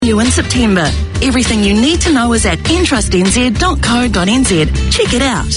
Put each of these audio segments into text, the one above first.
You in September. Everything you need to know is at entrustnz.co.nz. Check it out.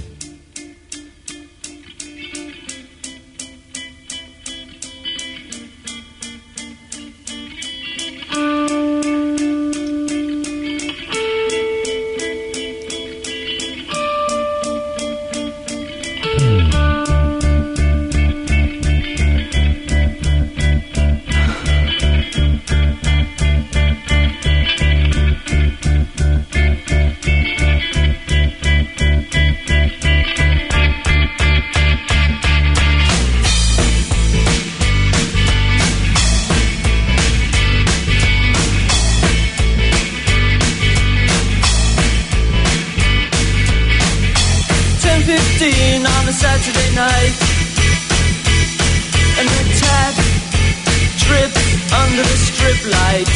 On a Saturday night, and the tap drips under the strip light,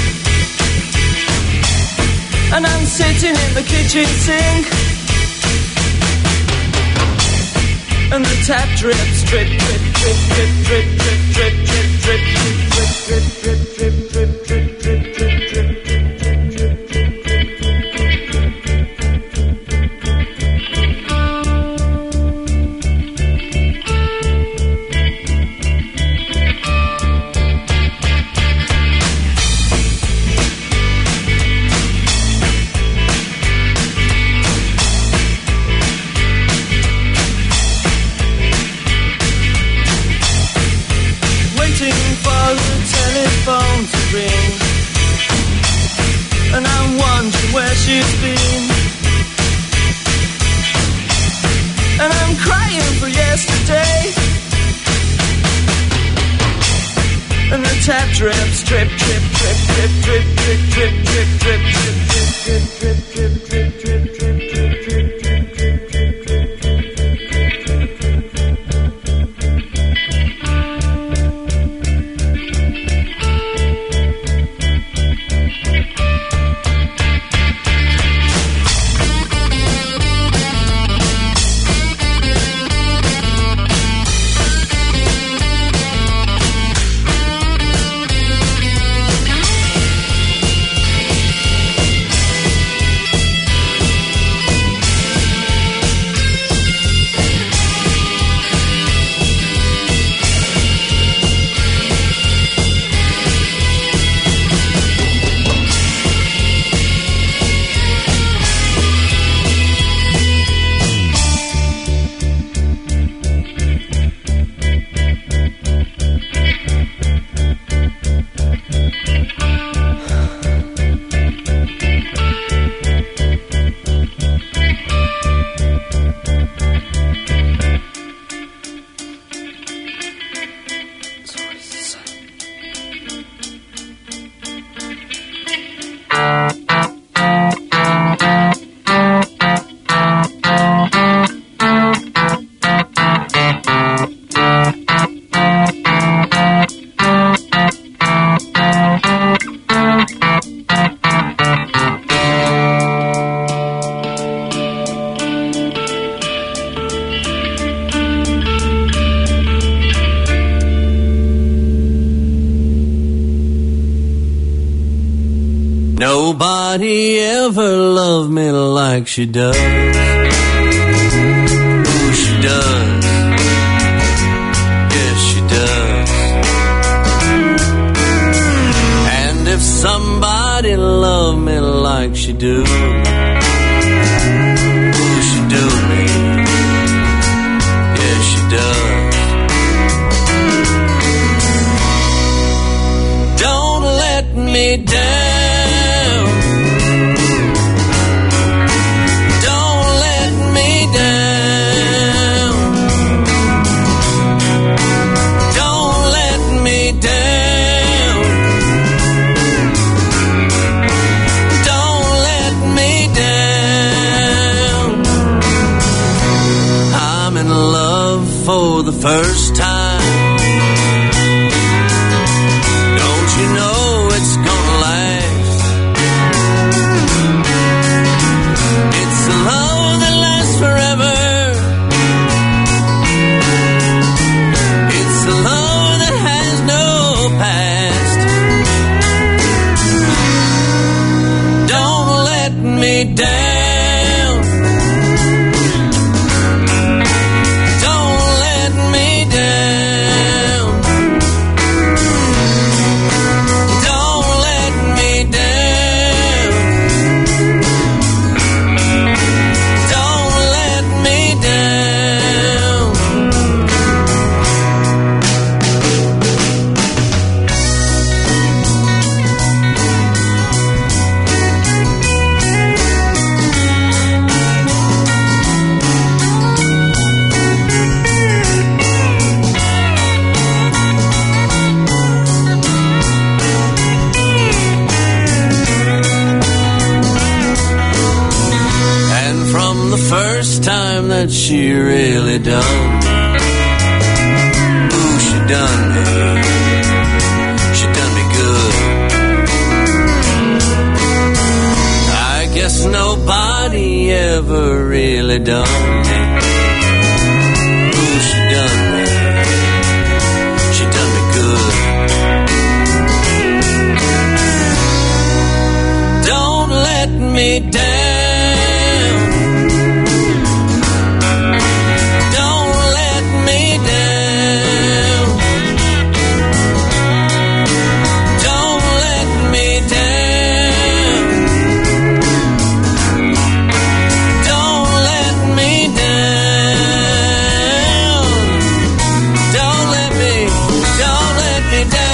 and I'm sitting in the kitchen sink, and the tap drips, drip, drip, drip, drip, drip, drip, drip, drip, drip, drip, drip, drip, drip, drip, drip, drip, drip, drip. Phone to ring, and I'm wondering where she's been, and I'm crying for yesterday, and the tap drips, drip, drip, drip, drip, drip, drip, drip, drip, drip, drip, drip, drip, drip, drip, drip, drip, drip, drip, drip. Nobody ever loved me like she does. Ooh, she does. Yes, she does. And if somebody loved me like she do, ooh, she do me. Yes, she does. Don't let me down. For the first time, don't you know it's gonna last? It's a love that lasts forever. It's a love that has no past. time that she really done me. Ooh, she done me. She done me good. I guess nobody ever really done me. Ooh, she done me. She done me good. Don't let me down. Don't let me down. Don't let me down. Don't let me down. Don't let me down.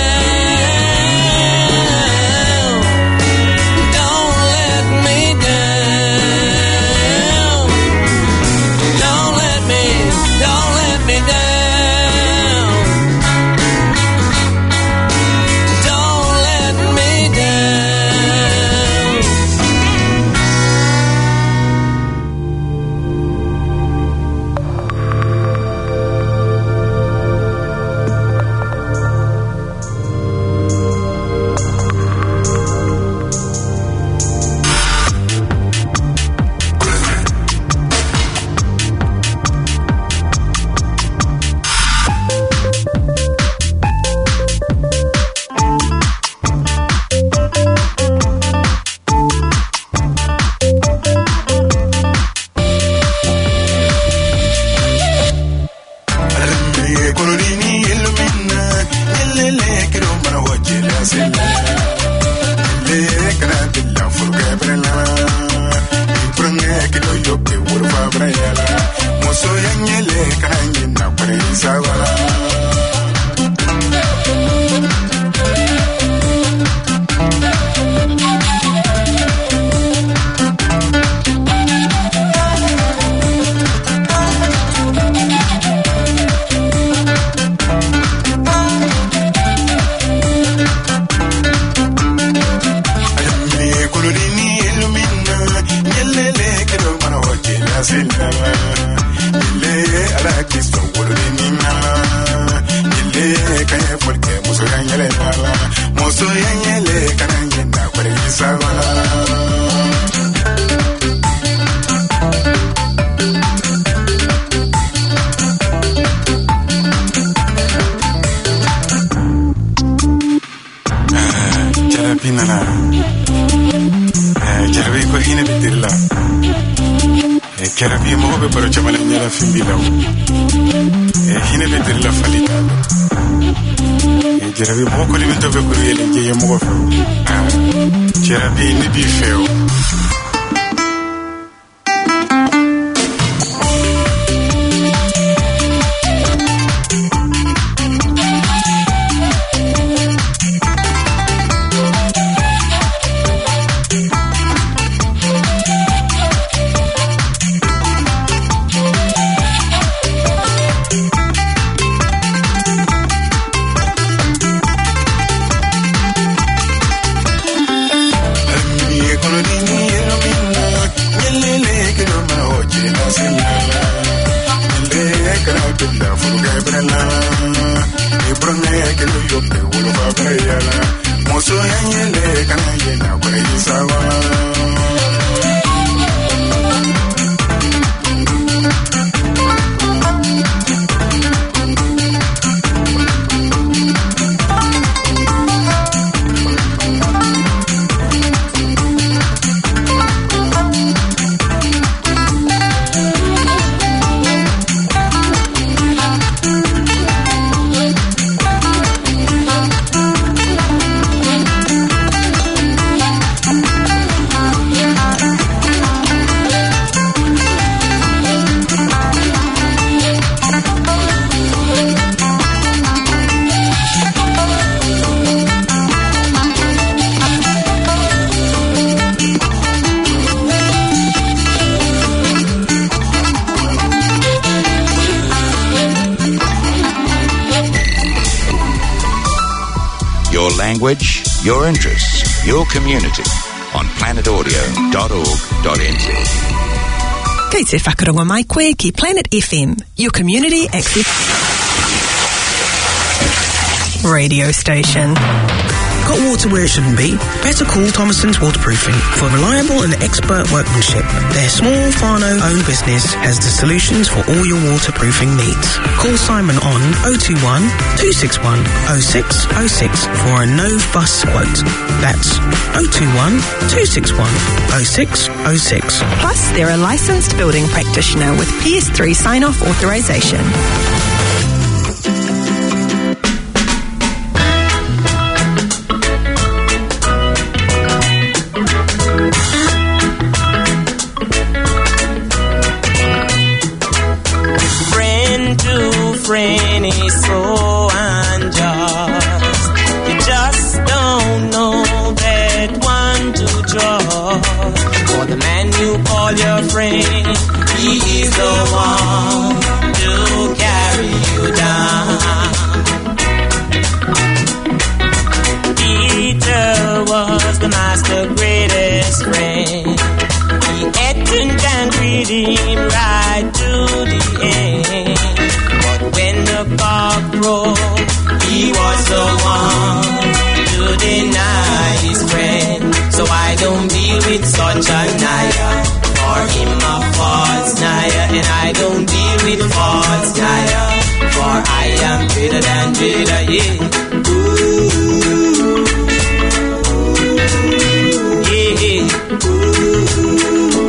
Your language, your interests, your community on planetaudio.org.nz. Kei te whakaronga mai koe ki Planet FM, your community access radio station. Got water where it shouldn't be? Better call Thomason's Waterproofing for reliable and expert workmanship. Their small whānau-owned business has the solutions for all your waterproofing needs. Call Simon on 021 261 0606 for a no-fuss quote. That's 021 261 0606. Plus, they're a licensed building practitioner with PS3 sign-off authorisation. Friend is so unjust. You just don't know that one to trust. For the man you call your friend, he is the one to carry you down. Peter was the master's greatest friend. He ate and greeted him right to the end. When the cock crowed, he was the one to deny his friend. So I don't deal with such a liar, for him a false liar. And I don't deal with false liar, for I am greater than greater, yeah. Ooh, yeah. Ooh.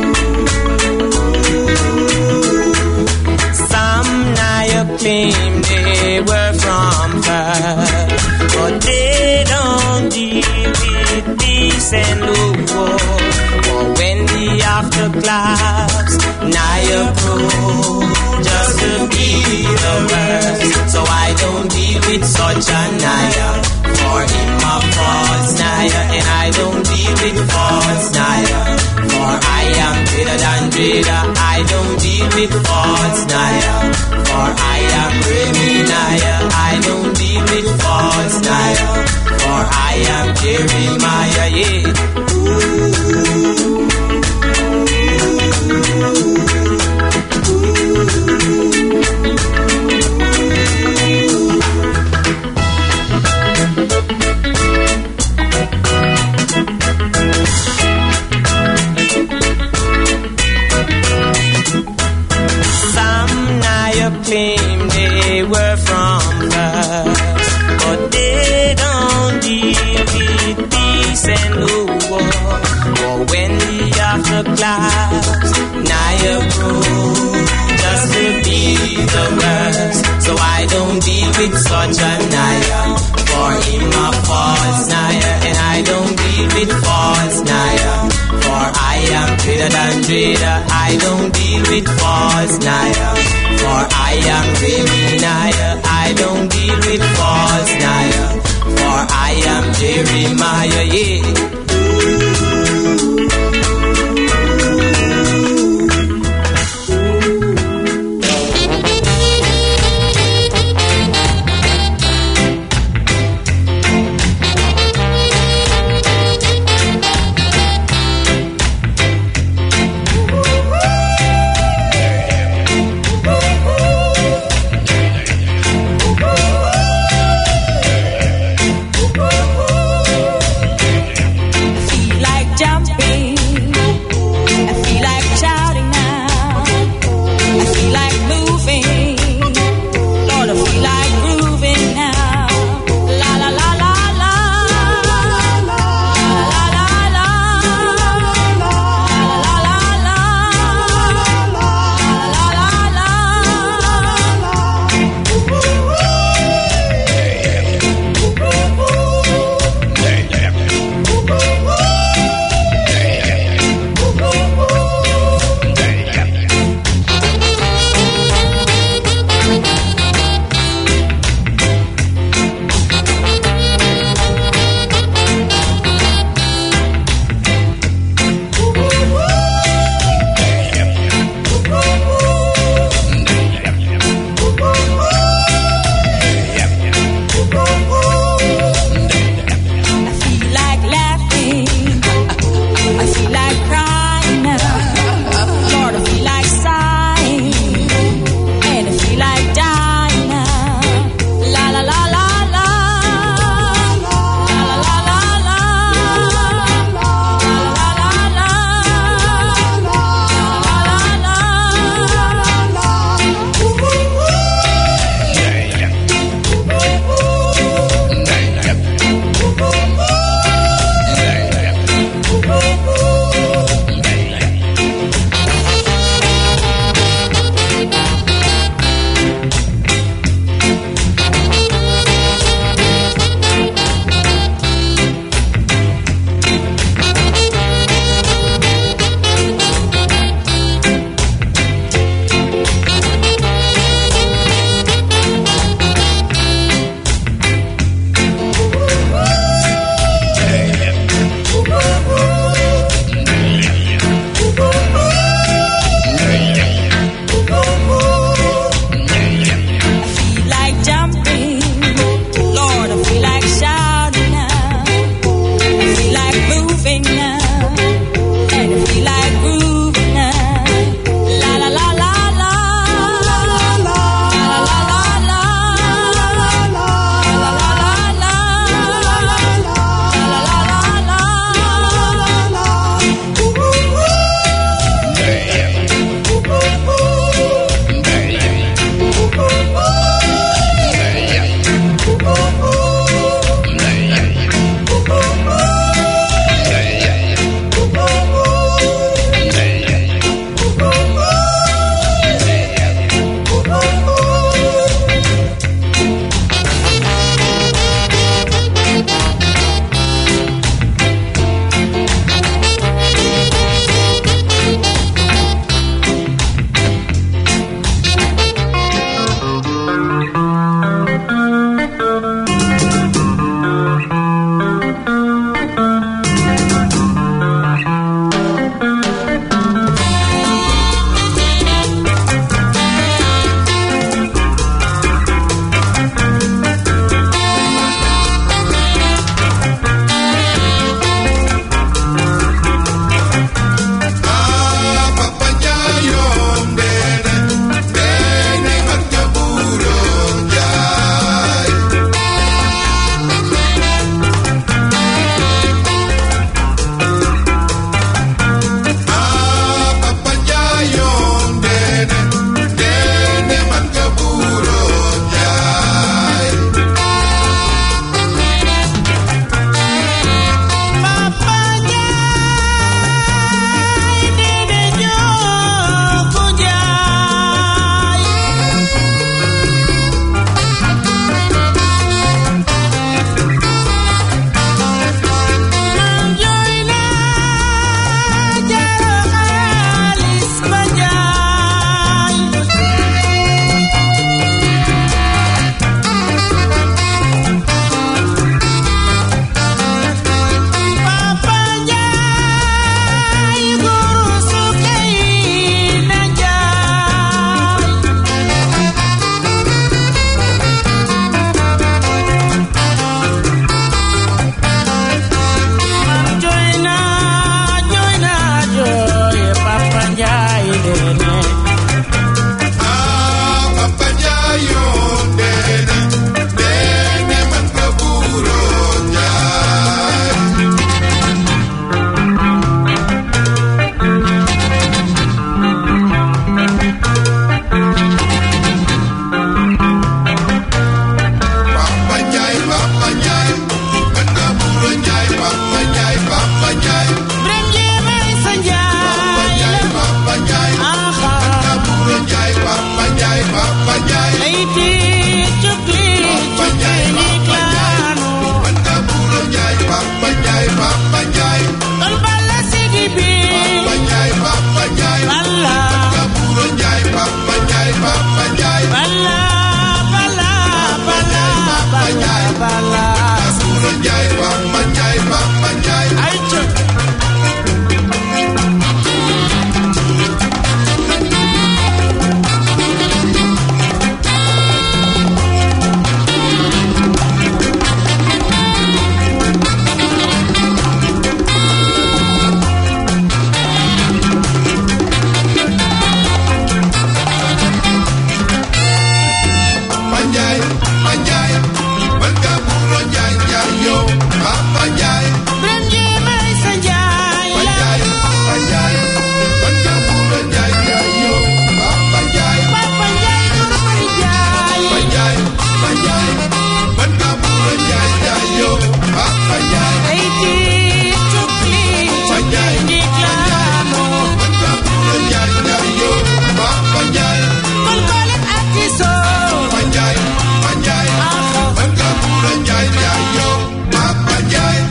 Claim they were from her, but they don't deal with peace and love. For when the afterclaps nigh approach, just to be the worst. So I don't deal with such a liar, for him a false liar. And I don't deal with false liar, for I am greater than greater. I don't deal with false liar, for I am Jeremiah. I don't deal with false liar, for I am Jeremiah, yeah. Ooh. Claim they were from us, but they don't deal with peace and love. For when the afterclaps nigh approach, just to be the worst. So I don't deal with such a liar, for him a false liar. And I don't deal with false liar, for I am greater than greater. I don't deal with false liar, for I am Jeremiah. I don't deal with false liar, for I am Jeremiah, yeah.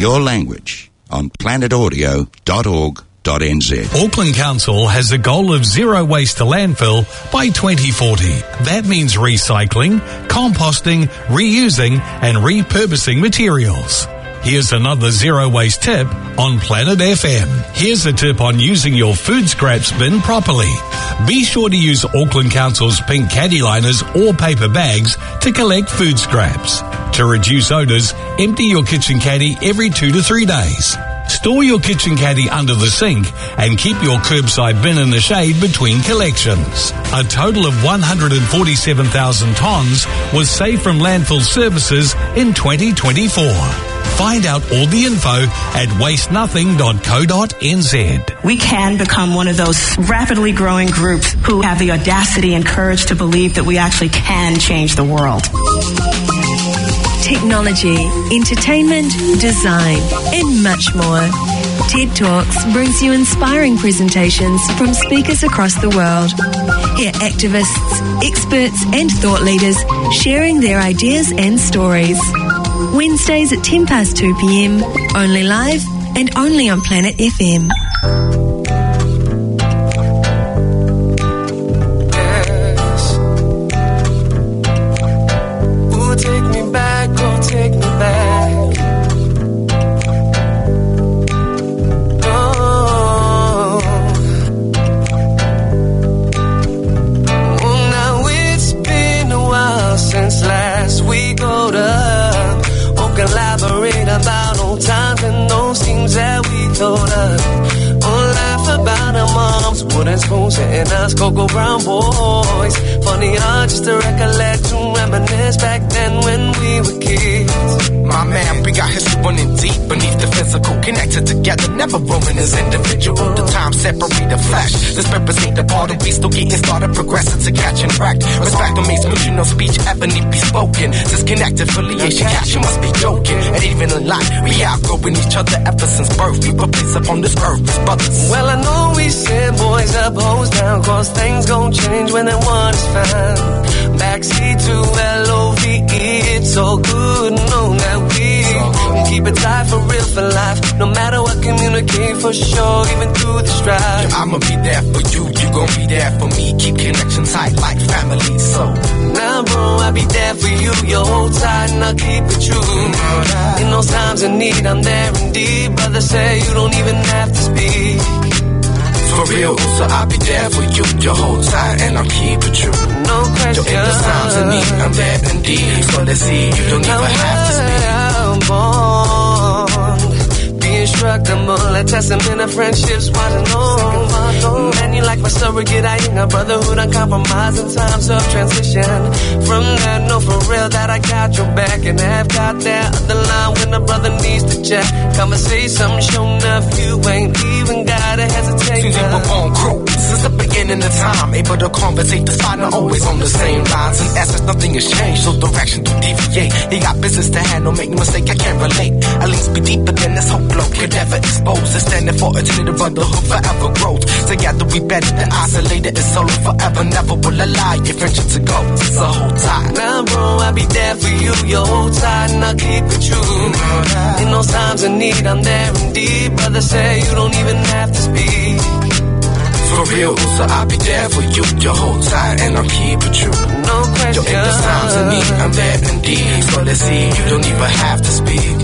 your language on planetaudio.org.nz. Auckland Council has a goal of zero waste to landfill by 2040. That means recycling, composting, reusing and repurposing materials. Here's another zero waste tip on Planet FM. Here's a tip on using your food scraps bin properly. Be sure to use Auckland Council's pink caddy liners or paper bags to collect food scraps. To reduce odours, empty your kitchen caddy every 2 to 3 days. Store your kitchen caddy under the sink and keep your curbside bin in the shade between collections. A total of 147,000 tonnes was saved from landfill services in 2024. Find out all the info at wastenothing.co.nz. We can become one of those rapidly growing groups who have the audacity and courage to believe that we actually can change the world. Technology, entertainment, design, and much more. TED Talks brings you inspiring presentations from speakers across the world. Hear activists, experts, and thought leaders sharing their ideas and stories. Wednesdays at 2 p.m, only live and only on Planet FM. And us Cocoa Brown boys. Funny, just to recollect to reminisce back then when we were kids. My man, we got history running deep beneath the physical, connected together, never roaming as individual. The time separate the flesh, the spirits ain't the part of we still getting started, progressing to catch and wrecked. Respect makes mutual speech ever need be spoken. Disconnected affiliation, catch you must be joking. And even in life, we outgrowing each other ever since birth. We were placed upon this earth as brothers. Well, I know we send boys up, hoes down, cause things gon' change when that one is found. Backseat to LOVE, it's so good to know that we keep it tight for real for life. No matter what, communicate for sure, even through the strife. I'ma be there for you, you gon' be there for me. Keep connection tight like family, so now bro, I'll be there for you. You hold tight and I'll keep it true. In those times of need, I'm there indeed. Brother say you don't even have to speak. For real, so I'll be there for you. You hold tight and I'll keep it true. No question. In the times of need, I'm there indeed. So let's see, you don't even have to speak. Indestructible, a testament of friendships, watching on. Man, you like my surrogate, I ain't a brotherhood, uncompromised in times of transition. From that, know for real that I got your back, and have got that other line when a brother needs to check. Come and say something, show enough, you ain't even gotta hesitate. Since you were on crew, since the beginning of time, able to conversate, the sign are always on the same lines. In essence, nothing has changed, so direction to deviate. He got business to handle, make no mistake, I can't relate. At least be deeper than this whole globe could ever expose. It's standing for eternity, brotherhood forever grows. Together we better than isolated, it's solo forever, never will allow your friendship to go. It's a whole tight. Now bro, I'll be there for you, you hold tight and I'll keep it true. In those times of need, I'm there indeed. Brother say you don't even have to speak. For real, so I'll be there for you. You hold tight and I'll keep it true. No question. In the times of need, I'm there indeed. So let's see, you don't even have to speak.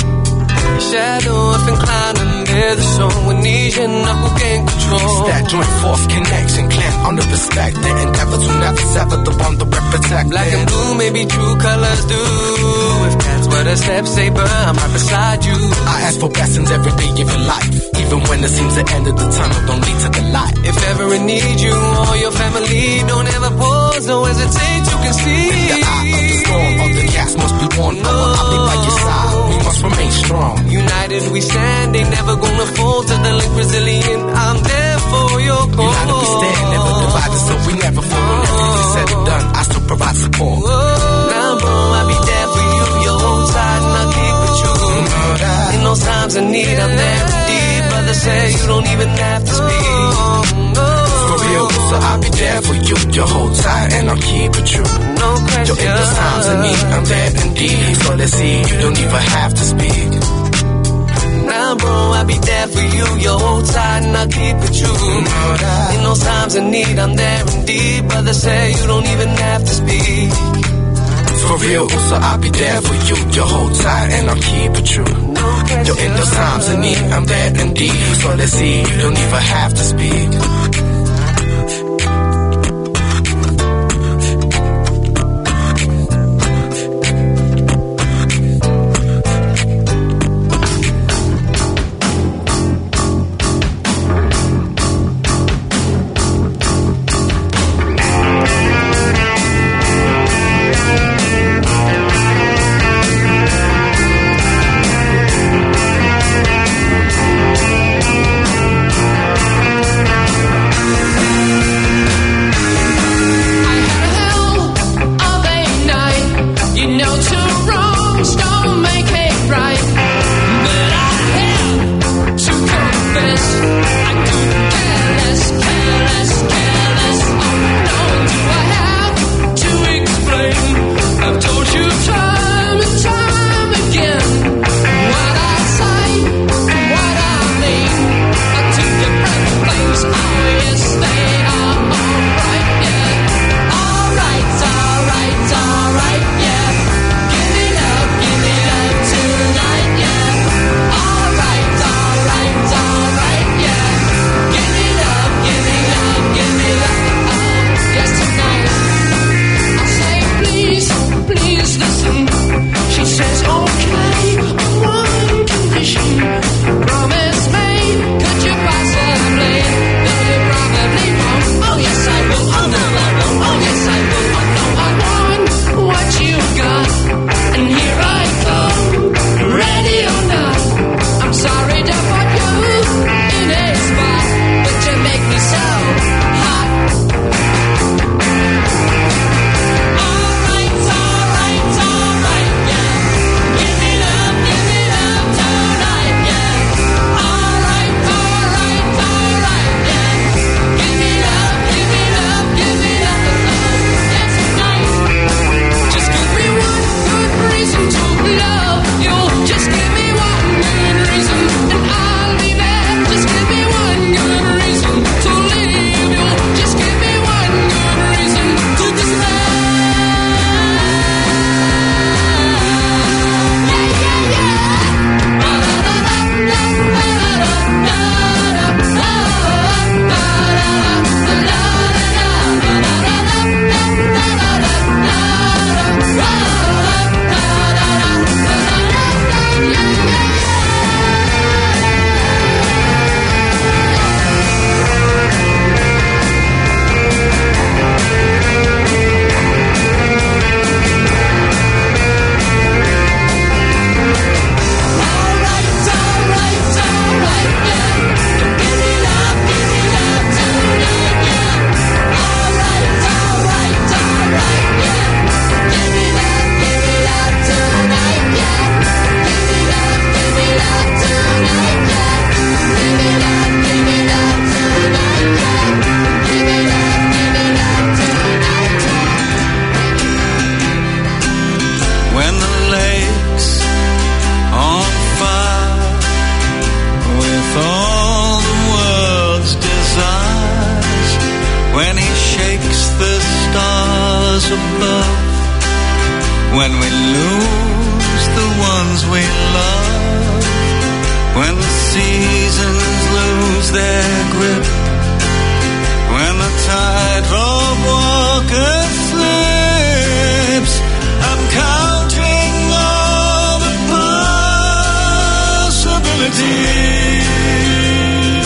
Shadow if inclined and bear the soul. When these and who gain control. That joint force connection, clan on the respect. The endeavor to never sever the one that we protect. Black and blue, maybe true colors do. If that's what a step saber, I'm right beside you. I ask for blessings every day of your life. Even when it seems the end of the tunnel don't lead to the light. If ever in need you or your family, don't ever pause, don't hesitate, you can see. In the eye of the storm, all the gas must be worn. No, I'll be by your side, we must remain strong. United we stand, ain't never gonna fall. To the link resilient, I'm there for your cause. United we stand, never divided, so we never fall. When everything's said and done, I still provide support. Now bro, I'll be there for you. You hold tight and I'll keep it true. In those times of need, I'm there indeed. Brother say you don't even have to speak. For real, so I'll be there for you. You hold tight and I'll keep it true. No question. In those times of need, I'm there indeed. So let's see, you don't even have to speak. Now, bro, I'll be there for you. You hold tight and I'll keep it true. In those times of need, I'm there indeed. Brother say you don't even have to speak. For real, so I'll be there for you. You hold tight and I'll keep it true. Yo, in those times of need, I'm there indeed. So let's see, you don't even have to speak. above. When we lose the ones we love, when the seasons lose their grip, when the tightrope walker slips, I'm counting all the possibilities.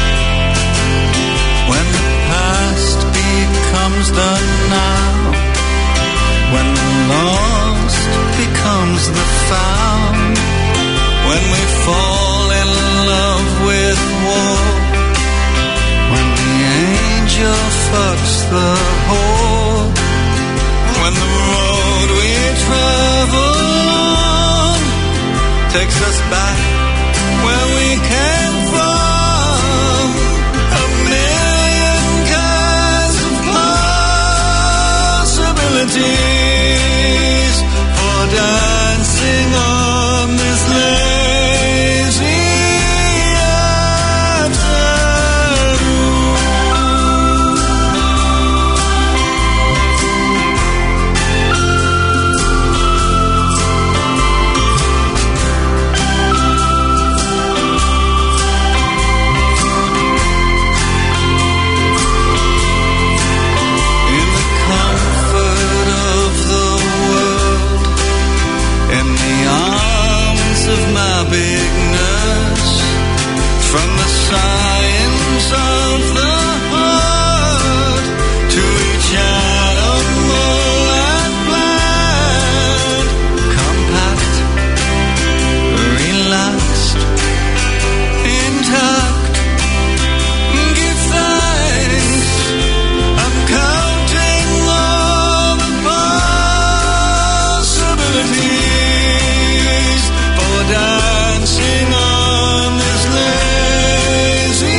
When the past becomes the now, when the lost becomes the found, when we fall in love with war, when the angel fucks the whore, when the road we travel on takes us back where we came from, a million kinds of possibilities for dancing on this lazy science of the heart to each animal and plant. Compact, relaxed, intact. Give thanks. I'm counting all the possibilities for dancing on this lazy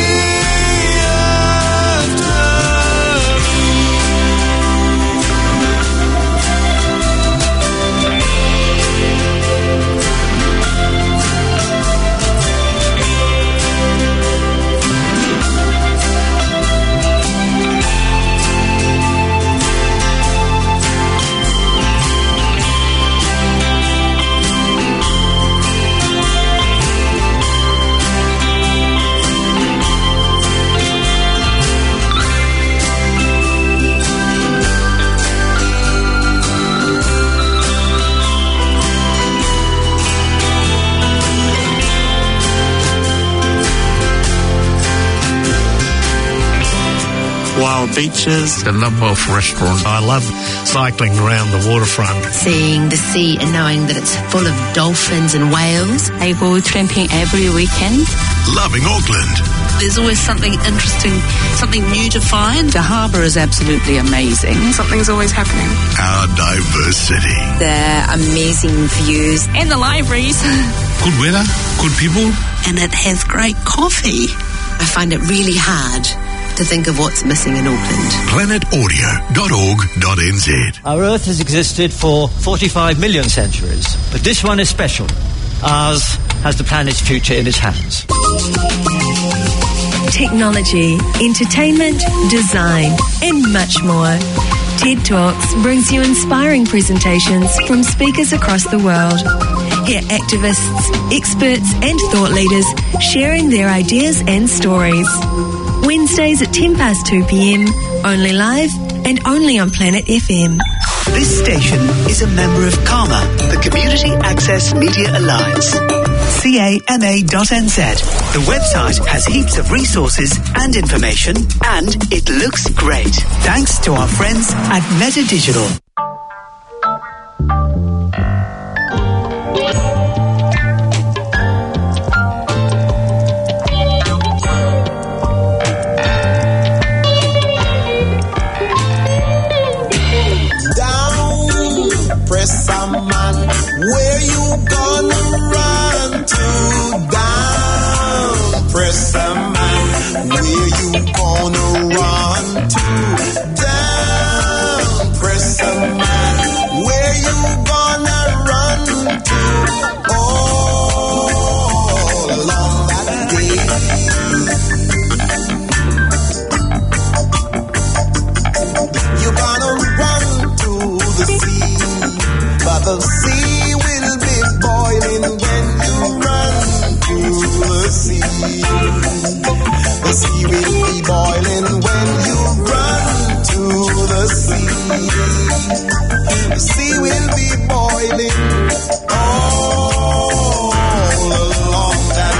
wild beaches, a number of restaurants. I love cycling around the waterfront. Seeing the sea and knowing that it's full of dolphins and whales. I go tramping every weekend. Loving Auckland. There's always something interesting, something new to find. The harbour is absolutely amazing. Something's always happening. Our diverse city. The amazing views. And the libraries. Good weather, good people. And it has great coffee. I find it really hard to think of what's missing in Auckland. planetaudio.org.nz. Our Earth has existed for 45 million centuries, but this one is special. Ours has the planet's future in its hands. Technology, entertainment, design, and much more. TED Talks brings you inspiring presentations from speakers across the world. Hear activists, experts, and thought leaders sharing their ideas and stories. Wednesdays at 2 p.m, only live and only on Planet FM. This station is a member of CAMA, the Community Access Media Alliance. CAMA.NZ. The website has heaps of resources and information, and it looks great. Thanks to our friends at Meta Digital. Press a man, where you gonna run to? Down, press a man, where you gonna run to? Down, press a man, where you gonna run to? All along that day. You're gonna run to the sea. But the sea will be boiling when you run to the sea. The sea will be boiling when you run to the sea. The sea will be boiling all along that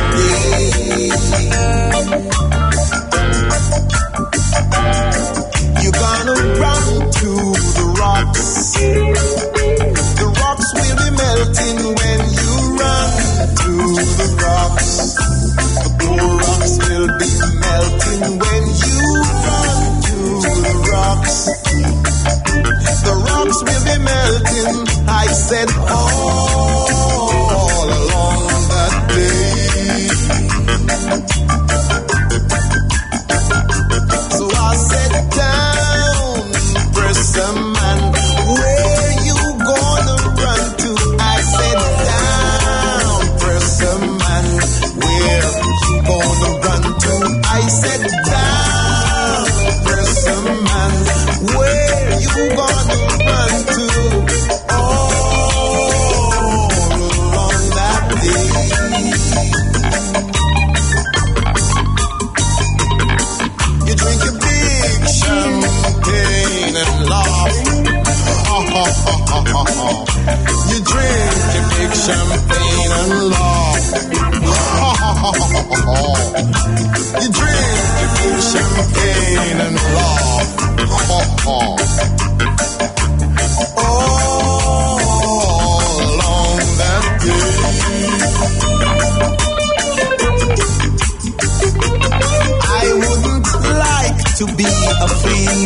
day. You're gonna run to the rocks. The rocks will be melting when you run to the rocks. The cool rocks will be melting when you run to the rocks. The rocks will be melting, I said, all along that day. So I said, down, press a man, where you gonna run to? I said, down, press a man, where you gonna run to? I said, down, press a man, where you gonna run to? All along that day. You drink a big champagne and laugh. You drink a big champagne and laugh. To be a flea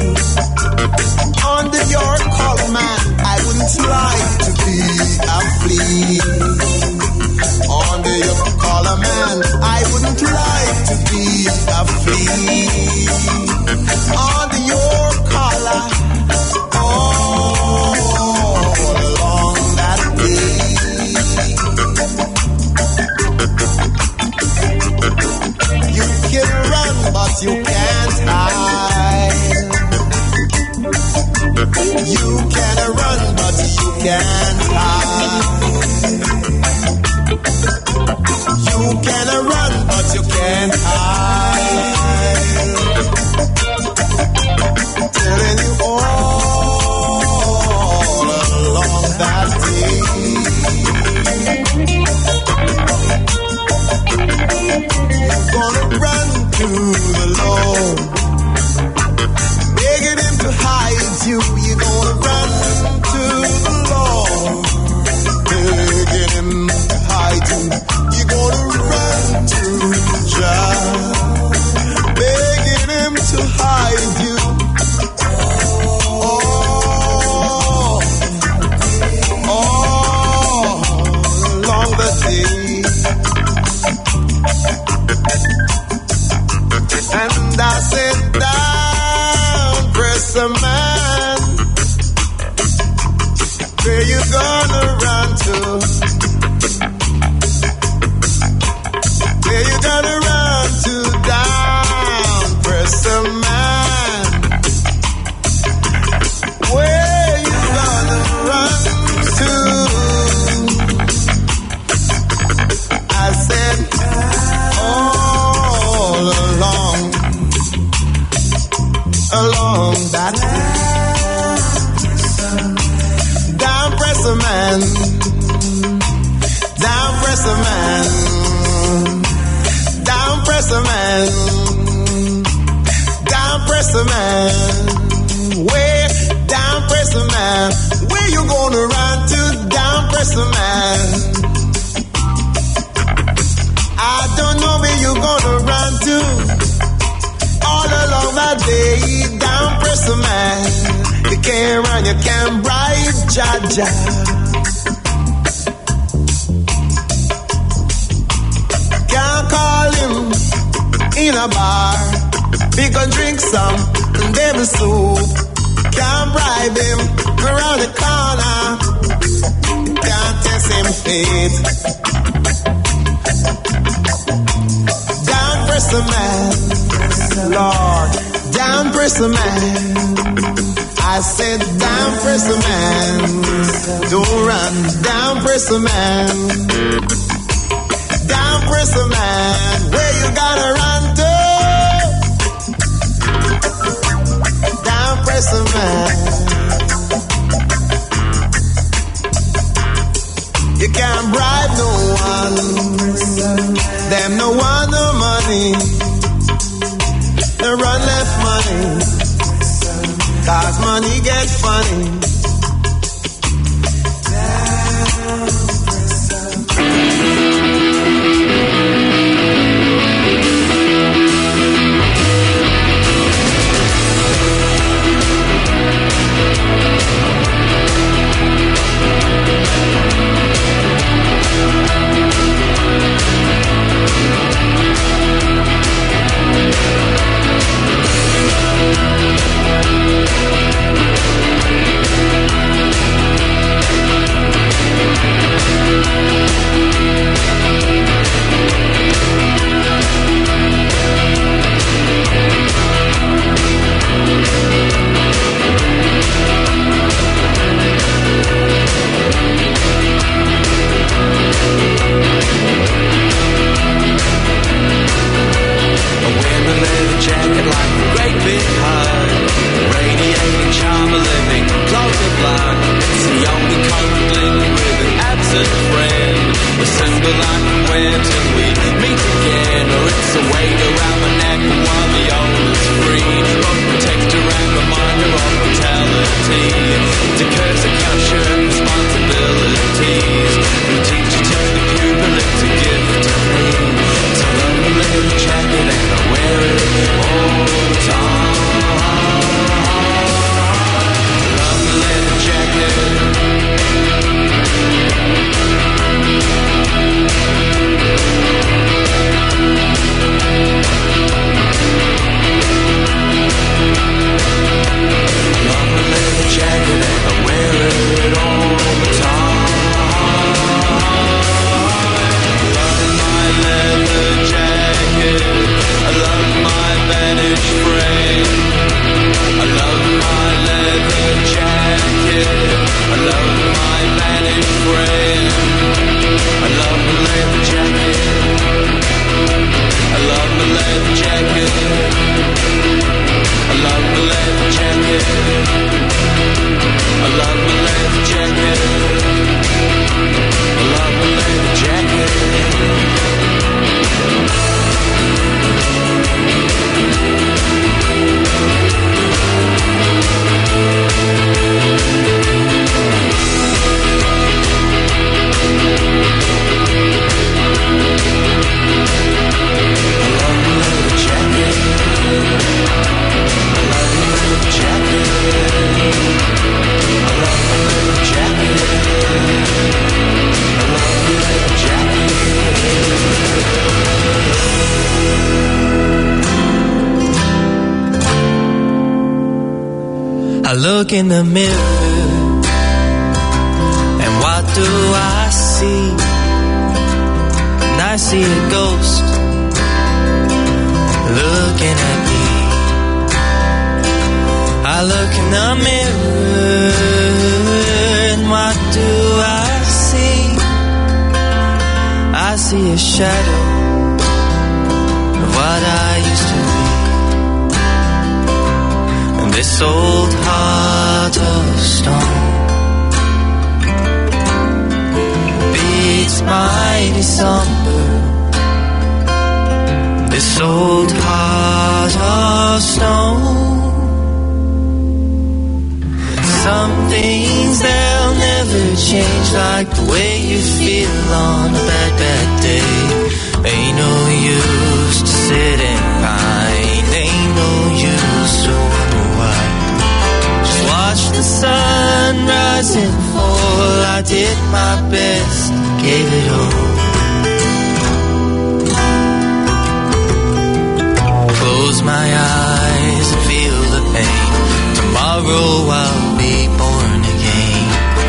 under your collar, man. I wouldn't like to be a flea under your collar, man. I wouldn't like to be a flea under your collar all along that way. You can run, but you can't hide. You can run, but you can't hide. You can run, but you can't hide. Telling you all along that day. You're gonna run to the Lord, begging him to hide you. You're gonna run to the Lord, begging him to hide you. You're gonna run to Jah, begging him to hide you. All along the day. And I sit down, press a man. Where you gonna run to? Where you gonna run to? Down, press a man. Where you gonna run to? I said, all along that down press a man, down press a man, down press a man, down press a man. Where down press a man? Where you gonna run to? Down press a man. I don't know where you gonna run to. All along that day, down press a man. You can't run, you can't bribe Jaja. Can't call him in a bar. He can drink some devil soup. Can't bribe him around the corner. Can't test him fate. Down press a man. Lord, down press a man. I said down press a man. Don't run, down press a man. Down press a man. Where you gotta run to? Down press a man. You can't bribe no one. Them no want no money. They run left money, 'cause money get funny. look in the mirror, and what do I see? And I see a ghost looking at me. I look in the mirror, and what do I see? I see a shadow of what I used to be. And this old heart of stone beats mighty somber. This old heart of stone. Some things they'll never change, like the way you feel on a bad, bad day. Ain't no use to sit and pine, ain't no use to wonder why. Just watch the sun rise and fall. I did my best, gave it all. Close my eyes and feel the pain. Tomorrow I'll be born again.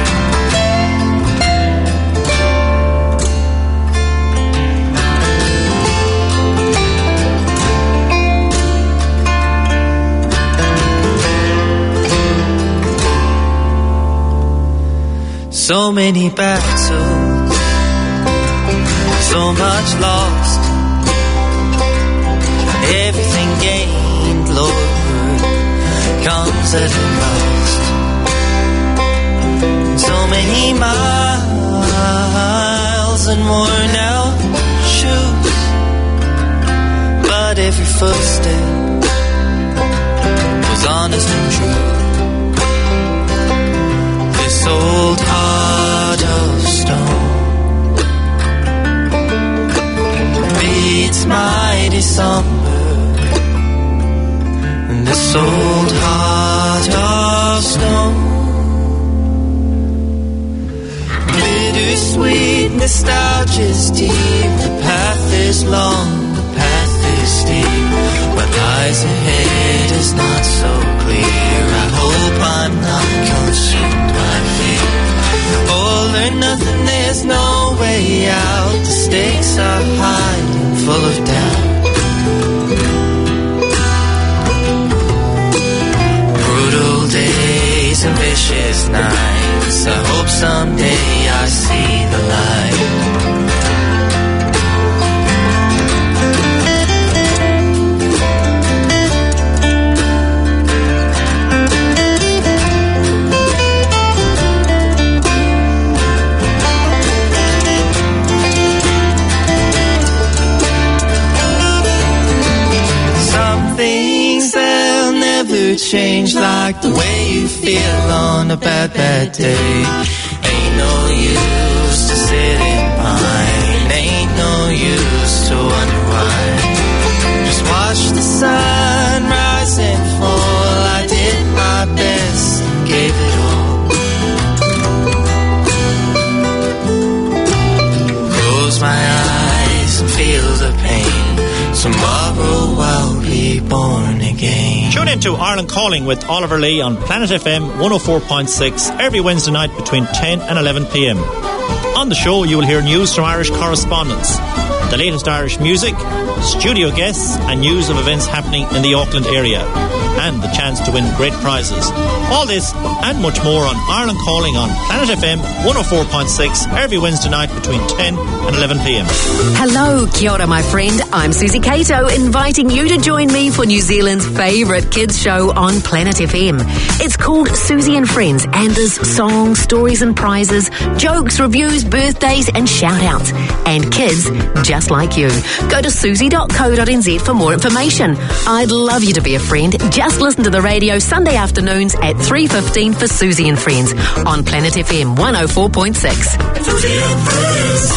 So many battles, so much lost, everything gained, Lord, comes at a cost. So many miles and worn out shoes, but every footstep was honest and true. This old heart of stone beats mighty somber. And this old heart of stone, bittersweet nostalgia's deep. The path is long, the path is steep. What lies ahead is not so clear. I hope I'm not consumed by fear. All or nothing, there's no way out. The stakes are high and full of doubt. Brutal days and vicious nights. I hope someday I see the light. Change like the way you feel on a bad, bad day. Ain't no use to sit and pine, ain't no use to wonder why. Just watch the sun rise and fall. I did my best, gave it all. Close my eyes and feel the pain. Tomorrow I'll be born again. Tune into Ireland Calling with Oliver Lee on Planet FM 104.6 every Wednesday night between 10 and 11 p.m. On the show, you will hear news from Irish correspondents, the latest Irish music, studio guests, and news of events happening in the Auckland area, and the chance to win great prizes. All this and much more on Ireland Calling on Planet FM 104.6 every Wednesday night between 10 and 11 p.m. Hello, kia ora, my friend. I'm Susie Cato, inviting you to join me for New Zealand's favourite kids show on Planet FM. It's called Susie and Friends, and there's songs, stories and prizes, jokes, reviews, birthdays and shout-outs. And kids just like you. Go to susie.co.nz for more information. I'd love you to be a friend. Just listen to the radio Sunday afternoons at 3:15 for Susie and Friends on Planet FM 104.6. Susie and Friends.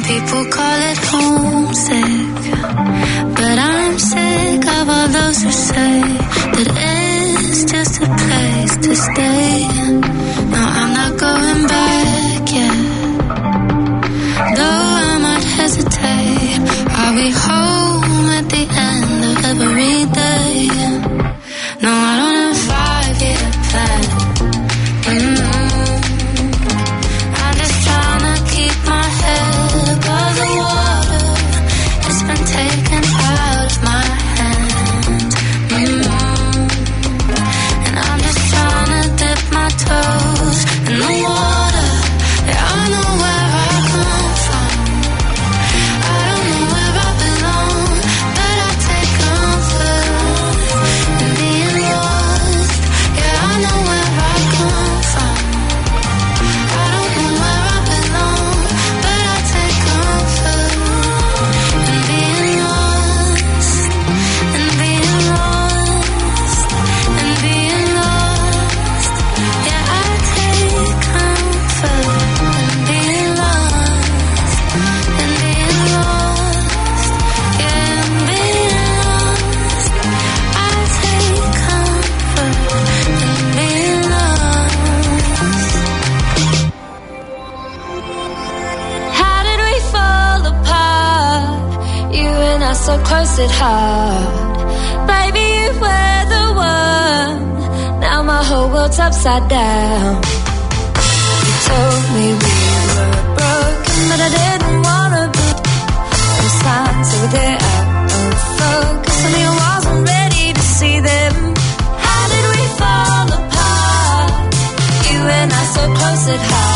People call it homesick, but I'm sick of all those who say that it's just a place to stay. No, I'm not going back yet, though I might hesitate. Are we home at the end of every day? No, I don't have a 5-year plan. I'm just trying to keep my head above the water. It's been taken out of my hands. And I'm just trying to dip my toes in the water. Yeah, I know where I come from. I don't know where I belong, but I take comfort in being lost. Yeah, I know where I come from. I don't know where I belong, but I take comfort in being lost, in being lost, in being lost. Yeah, I take comfort in being lost, in being lost. Yeah, in being lost. I take comfort in being lost. How did we fall apart? You and I so close at heart. Baby, you were the one. Now my whole world's upside down. You told me we were broken, but I didn't wanna be. Some signs over there out of focus, and I wasn't ready to see them. How did we fall apart? You and I so close at heart.